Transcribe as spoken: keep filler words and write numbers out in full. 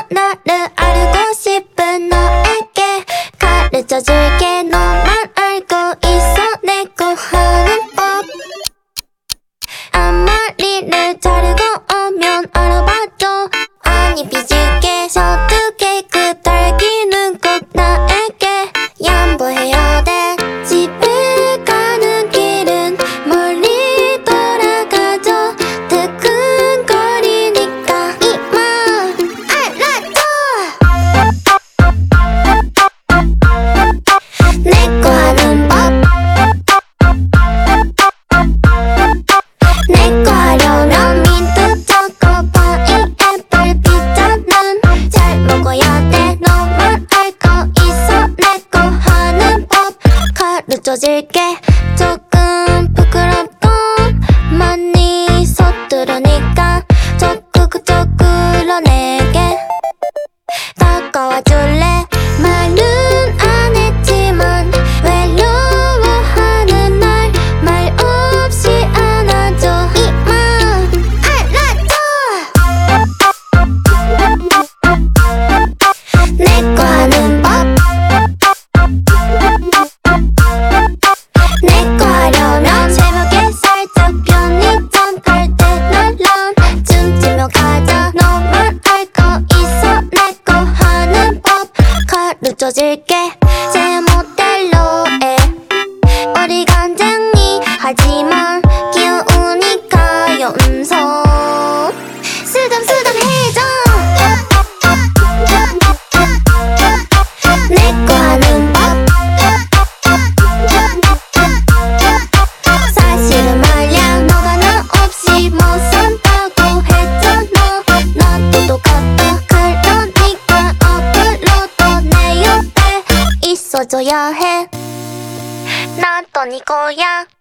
나를 알고 싶은 너에게 가르쳐줄게. 너만 알고 있어 내 거 하는 법. 앞머리를 자르고 오면 알아봐줘. 아니 삐질게 서툴게 그 딸기는 꼭 나에게 양보해야 돼. 집에 가는 길은 멀리 돌아가죠. 뜨끈거리니까 이만 알아줘. 내 거 하는 법. 내 거 하려면 민트 초코 파인애플 피자는 잘 먹어야 돼. 너만 알고 있어 내 거 하는 법. 가르쳐줄게. 조금 부끄럽고 많이 서투르니까 적극적으로 내게 다가와줄래. 말은 안 했지만 외로워하는 날 말 없이 안아줘. 이만 알아줘. 내 거 하는 법. 내 거 하려면 새벽에 살짝 편의점 갈 때 날랑 춤추며 가자. 너만 알고 있어 내 거 하는 법. 가르쳐줄게. 제 모델로 해. 머리 간장이 하지만 귀여우니까 염소 쓰담쓰담해줘. 내 거 하는 법. 사실은 말야 너가 나 없이 못 산다고 했잖아. 나도 똑같다. 그러니까 앞으로도 내 옆에 있어줘야 해. 난 또 네 거야.